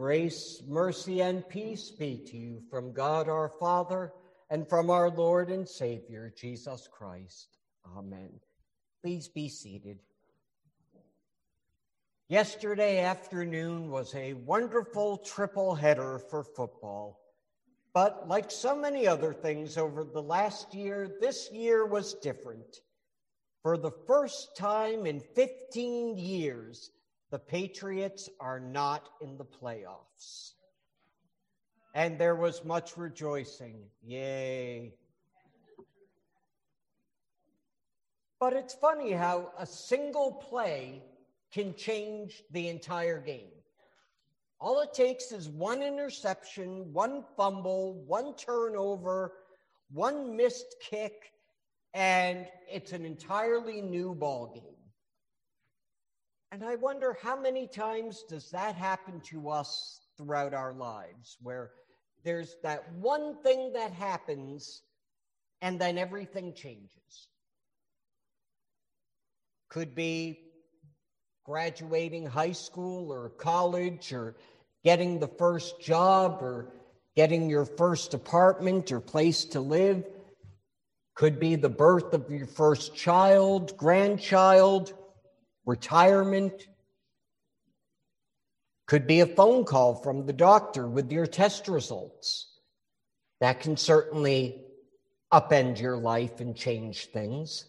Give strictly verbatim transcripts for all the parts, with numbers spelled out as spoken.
Grace, mercy, and peace be to you from God our Father and from our Lord and Savior, Jesus Christ. Amen. Please be seated. Yesterday afternoon was a wonderful triple header for football. But like so many other things over the last year, this year was different. For the first time in fifteen years, the Patriots are not in the playoffs. And there was much rejoicing. Yay. But it's funny how a single play can change the entire game. All it takes is one interception, one fumble, one turnover, one missed kick, and it's an entirely new ballgame. And I wonder how many times does that happen to us throughout our lives, where there's that one thing that happens and then everything changes. Could be graduating high school or college, or getting the first job, or getting your first apartment or place to live. Could be the birth of your first child, grandchild, retirement. Could be a phone call from the doctor with your test results. That can certainly upend your life and change things.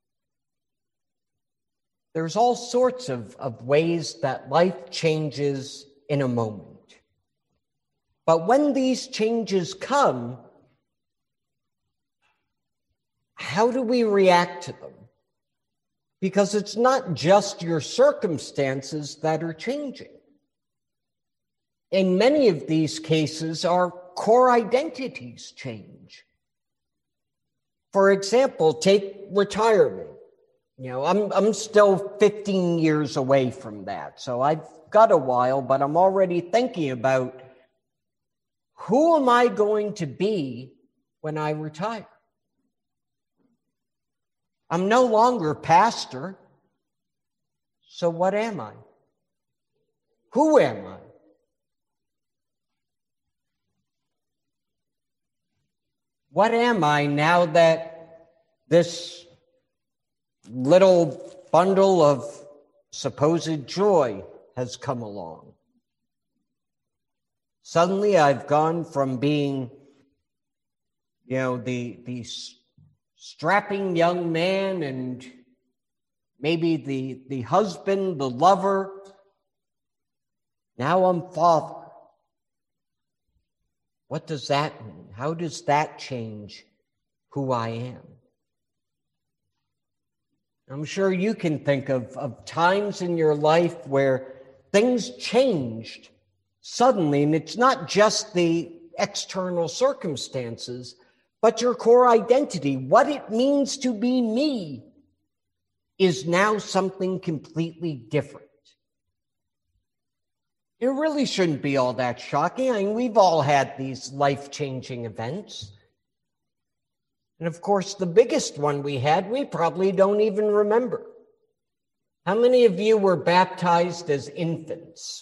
There's all sorts of, of ways that life changes in a moment. But when these changes come, how do we react to them? Because it's not just your circumstances that are changing. In many of these cases, our core identities change. For example, take retirement. You know, I'm I'm still fifteen years away from that, so I've got a while, but I'm already thinking about who am I going to be when I retire? I'm no longer pastor, so what am I? Who am I? What am I now that this little bundle of supposed joy has come along? Suddenly I've gone from being, you know, the, the strapping young man and maybe the, the husband, the lover. Now I'm father. What does that mean? How does that change who I am? I'm sure you can think of, of times in your life where things changed suddenly, and it's not just the external circumstances, but your core identity. What it means to be me is now something completely different. It really shouldn't be all that shocking. I mean, we've all had these life-changing events. And of course, the biggest one we had, we probably don't even remember. How many of you were baptized as infants?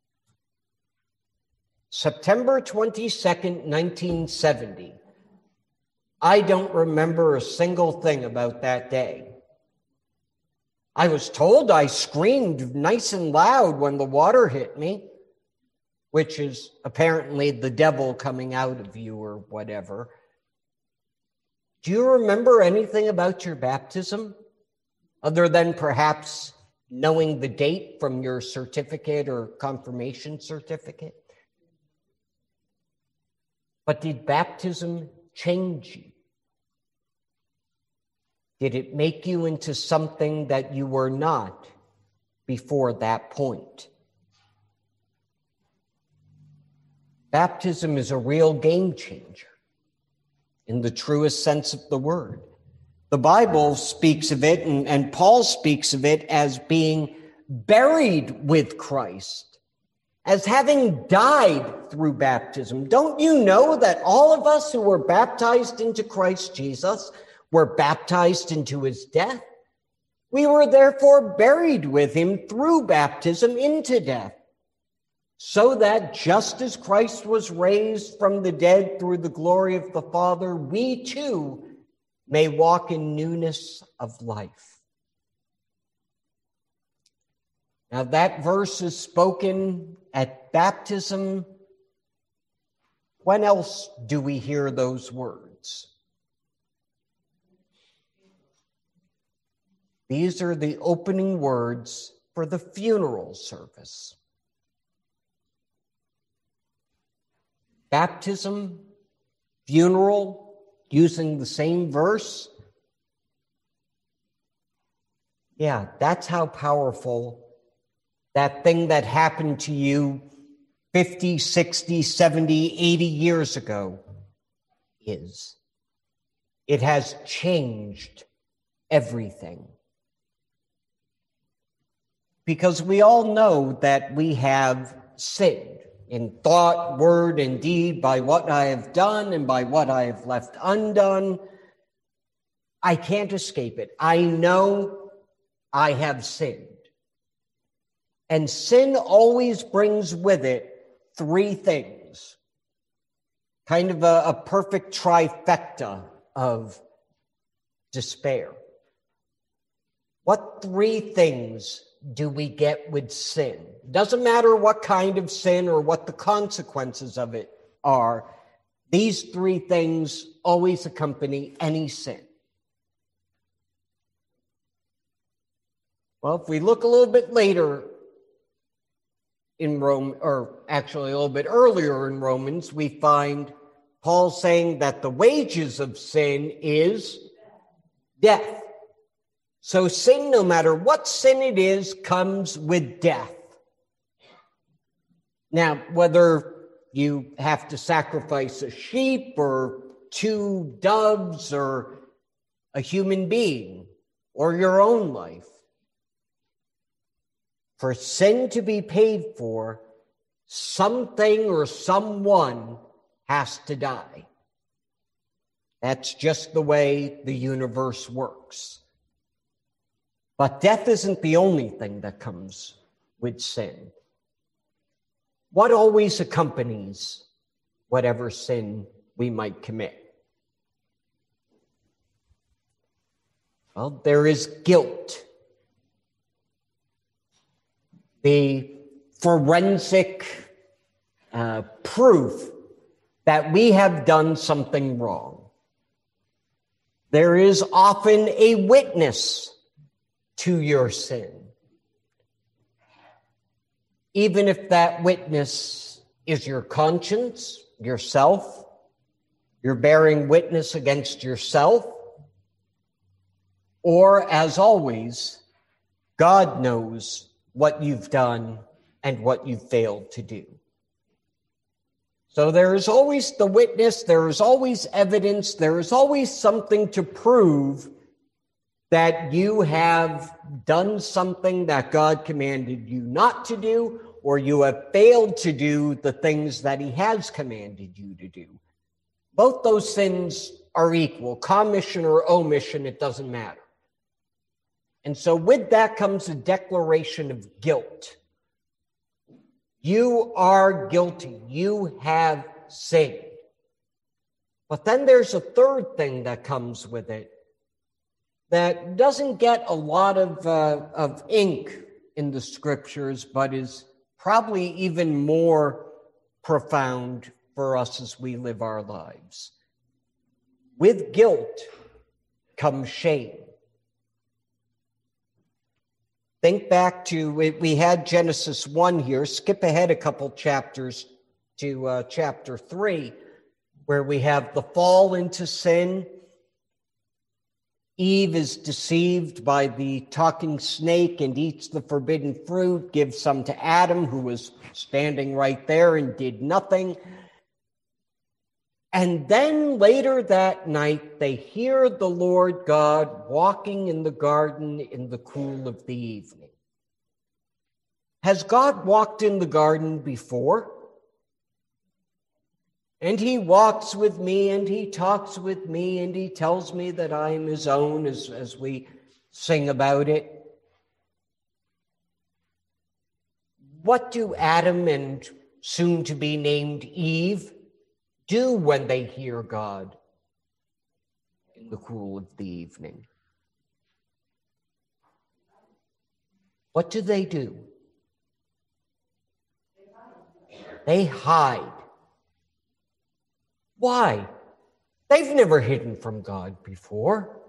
September twenty-second, nineteen seventy. I don't remember a single thing about that day. I was told I screamed nice and loud when the water hit me, which is apparently the devil coming out of you or whatever. Do you remember anything about your baptism, other than perhaps knowing the date from your certificate or confirmation certificate? But did baptism change you? Did it make you into something that you were not before that point? Baptism is a real game changer in the truest sense of the word. The Bible speaks of it, and, and Paul speaks of it as being buried with Christ, as having died through baptism. Don't you know that all of us who were baptized into Christ Jesus were baptized into his death? We were therefore buried with him through baptism into death. so that just as Christ was raised from the dead through the glory of the Father, we too may walk in newness of life. Now, that verse is spoken at baptism. When else do we hear those words? These are the opening words for the funeral service. Baptism, funeral, using the same verse. Yeah, that's how powerful that thing that happened to you fifty, sixty, seventy, eighty years ago is. It has changed everything. Because we all know that we have sinned in thought, word, and deed, by what I have done and by what I have left undone. I can't escape it. I know I have sinned. And sin always brings with it three things, kind of a, a perfect trifecta of despair. What three things do we get with sin? Doesn't matter what kind of sin or what the consequences of it are. These three things always accompany any sin. Well, if we look a little bit later in Rome, or actually a little bit earlier in Romans, we find Paul saying that the wages of sin is death. So sin, no matter what sin it is, comes with death. Now, whether you have to sacrifice a sheep or two doves or a human being or your own life, for sin to be paid for, something or someone has to die. That's just the way the universe works. But death isn't the only thing that comes with sin. What always accompanies whatever sin we might commit? Well, there is guilt. The forensic uh, proof that we have done something wrong. There is often a witness to your sin, even if that witness is your conscience, yourself. You're bearing witness against yourself. Or, as always, God knows what you've done and what you've failed to do. So there is always the witness, there is always evidence, there is always something to prove that you have done something that God commanded you not to do, or you have failed to do the things that he has commanded you to do. Both those sins are equal. Commission or omission, it doesn't matter. And so with that comes a declaration of guilt. You are guilty. You have sinned. But then there's a third thing that comes with it that doesn't get a lot of, uh, of ink in the scriptures, but is probably even more profound for us as we live our lives. With guilt comes shame. Think back to, we had Genesis one here, skip ahead a couple chapters to uh, chapter three, where we have the fall into sin. Eve is deceived by the talking snake and eats the forbidden fruit, gives some to Adam, who was standing right there and did nothing. And then later that night, they hear the Lord God walking in the garden in the cool of the evening. Has God walked in the garden before? And he walks with me, and he talks with me, and he tells me that I am his own, as, as we sing about it. what do Adam and soon to be named Eve do when they hear God in the cool of the evening? What do they do? They hide. Why? They've never hidden from God before.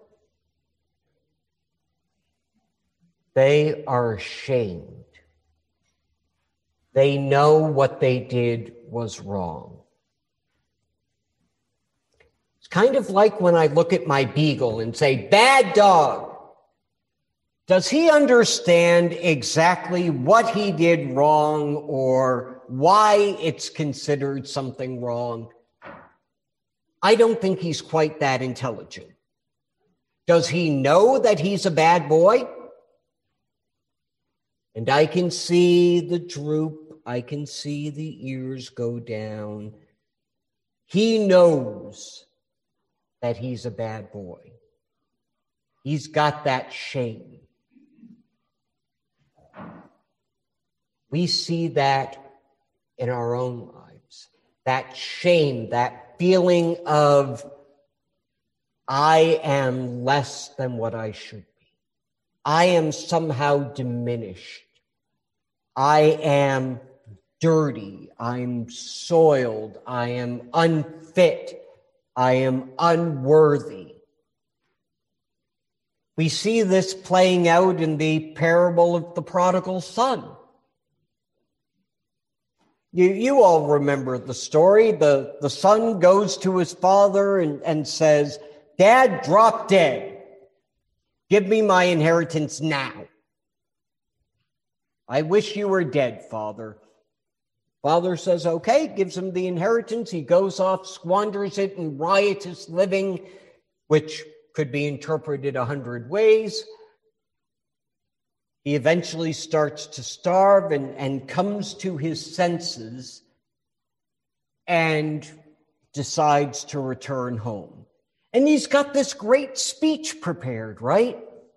They are ashamed. They know what they did was wrong. It's kind of like when I look at my beagle and say, "Bad dog." Does he understand exactly what he did wrong or why it's considered something wrong? I don't think he's quite that intelligent. Does he know that he's a bad boy? And I can see the droop. I can see the ears go down. He knows that he's a bad boy. He's got that shame. We see that in our own lives. That shame, that feeling of, I am less than what I should be. I am somehow diminished. I am dirty. I'm soiled. I am unfit. I am unworthy. We see this playing out in the parable of the prodigal son. You, you all remember the story. The, the son goes to his father and, and says, "Dad, drop dead. Give me my inheritance now." "I wish you were dead, Father." Father says, okay, gives him the inheritance. He goes off, squanders it in riotous living, which could be interpreted a hundred ways. He eventually starts to starve and, and comes to his senses and decides to return home. And he's got this great speech prepared, right?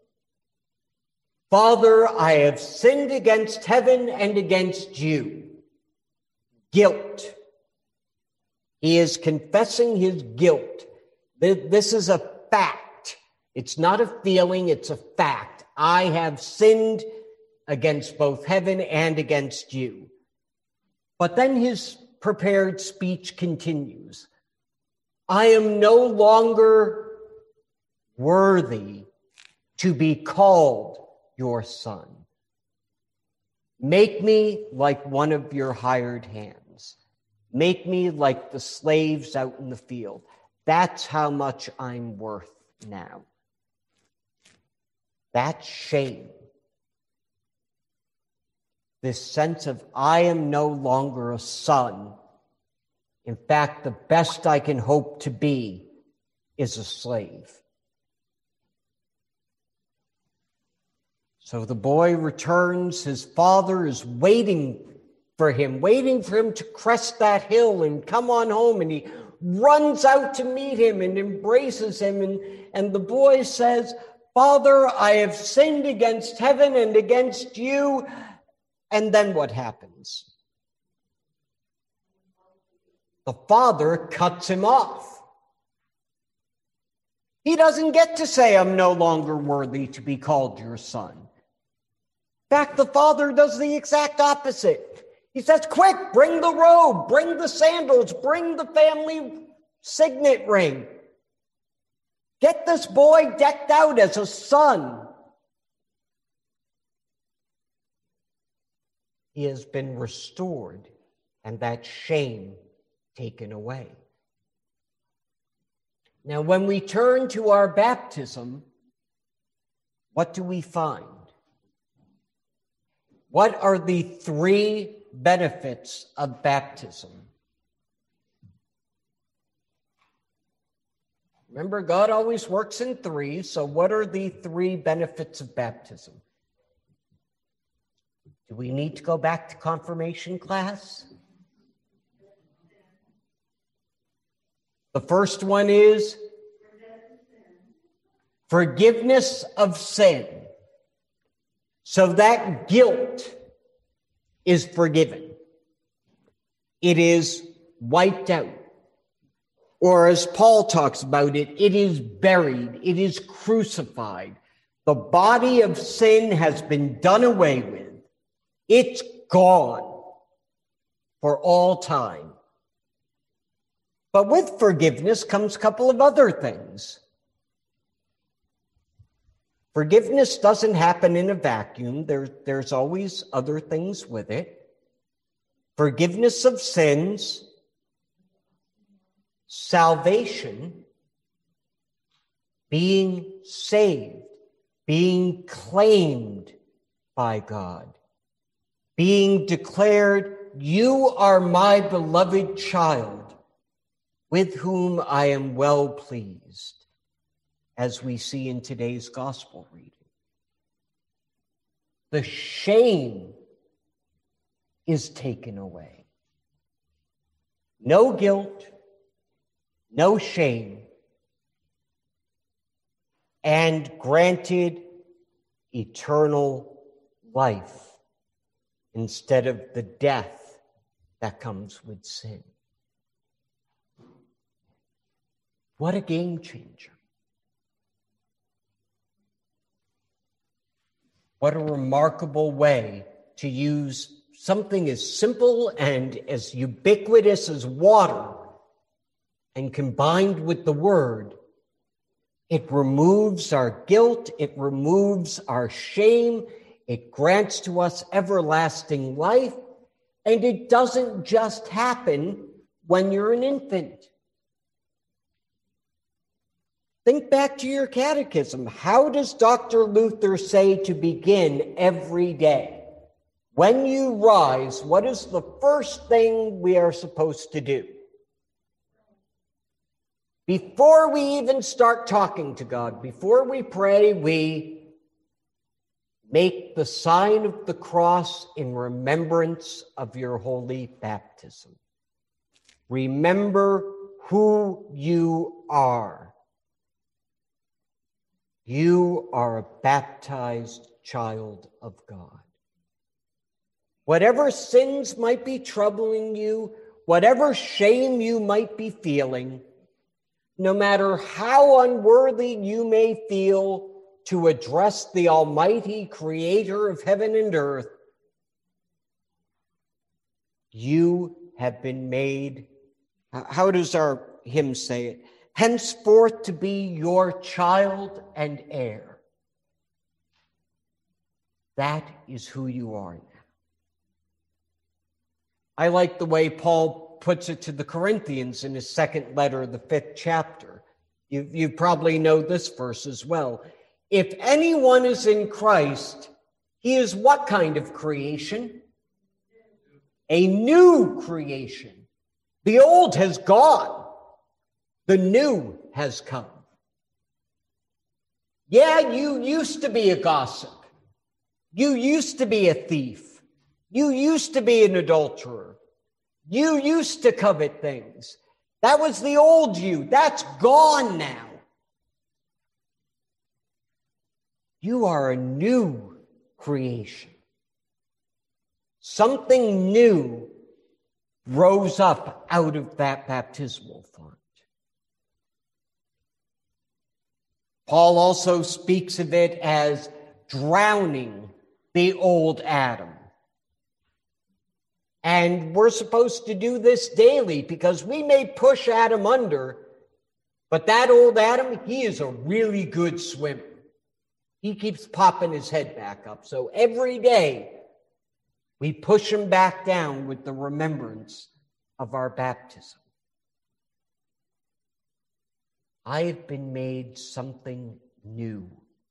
"Father, I have sinned against heaven and against you." Guilt. He is confessing his guilt. This is a fact. It's not a feeling, it's a fact. I have sinned against both heaven and against you. But then his prepared speech continues. "I am no longer worthy to be called your son. Make me like one of your hired hands. Make me like the slaves out in the field. That's how much I'm worth now." That shame. This sense of I am no longer a son. In fact, the best I can hope to be is a slave. So the boy returns. His father is waiting for him, waiting for him to crest that hill and come on home. And he runs out to meet him and embraces him. And, and the boy says, "Father, I have sinned against heaven and against you." And then what happens? The father cuts him off. He doesn't get to say, "I'm no longer worthy to be called your son." In fact, the father does the exact opposite. He says, "Quick, bring the robe, bring the sandals, bring the family signet ring. Get this boy decked out as a son." He has been restored and that shame taken away. Now, when we turn to our baptism, what do we find? What are the three benefits of baptism? Remember, God always works in threes, so what are the three benefits of baptism? Do we need to go back to confirmation class? The first one is forgiveness of sin. So that guilt is forgiven. It is wiped out. Or as Paul talks about it, it is buried. It is crucified. The body of sin has been done away with. It's gone for all time. But with forgiveness comes a couple of other things. Forgiveness doesn't happen in a vacuum. There, there's always other things with it. Forgiveness of sins, salvation, being saved, being claimed by God, being declared, "You are my beloved child, with whom I am well pleased," as we see in today's gospel reading. The shame is taken away. No guilt, no shame, and granted eternal life instead of the death that comes with sin. What a game changer. What a remarkable way to use something as simple and as ubiquitous as water, and combined with the word, it removes our guilt, it removes our shame, it grants to us everlasting life, and it doesn't just happen when you're an infant. Think back to your catechism. How does Doctor Luther say to begin every day? When you rise, what is the first thing we are supposed to do? Before we even start talking to God, before we pray, we make the sign of the cross in remembrance of your holy baptism. Remember who you are. You are a baptized child of God. Whatever sins might be troubling you, whatever shame you might be feeling, no matter how unworthy you may feel to address the Almighty Creator of heaven and earth, you have been made, how does our hymn say it? Henceforth to be your child and heir. That is who you are now. I like the way Paul puts it to the Corinthians in his second letter, the fifth chapter. You, you probably know this verse as well. If anyone is in Christ, he is what kind of creation? A new creation. The old has gone. The new has come. Yeah, you used to be a gossip. You used to be a thief. You used to be an adulterer. You used to covet things. That was the old you. That's gone now. You are a new creation. Something new rose up out of that baptismal font. Paul also speaks of it as drowning the old Adam. And we're supposed to do this daily because we may push Adam under, but that old Adam, he is a really good swimmer. He keeps popping his head back up. So every day we push him back down with the remembrance of our baptism. I have been made something new.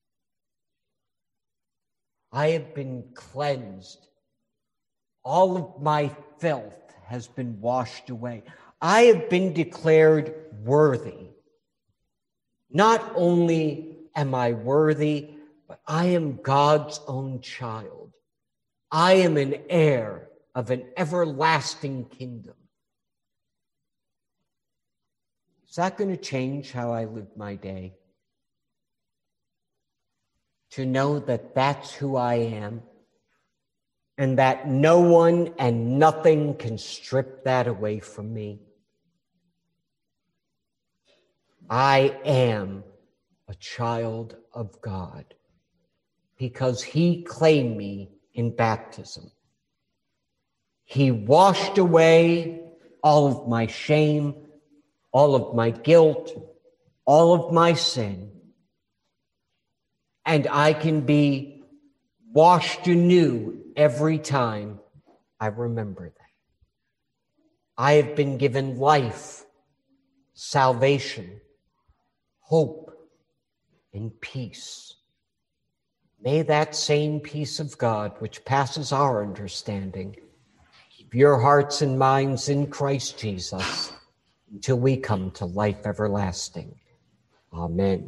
I have been cleansed. All of my filth has been washed away. I have been declared worthy. Not only am I worthy, but I am God's own child. I am an heir of an everlasting kingdom. Is that going to change how I live my day? To know that that's who I am, and that no one and nothing can strip that away from me. I am a child of God because he claimed me in baptism. He washed away all of my shame, all of my guilt, all of my sin, and I can be washed anew every time I remember that. I have been given life, salvation, hope, and peace. May that same peace of God, which passes our understanding, keep your hearts and minds in Christ Jesus until we come to life everlasting. Amen.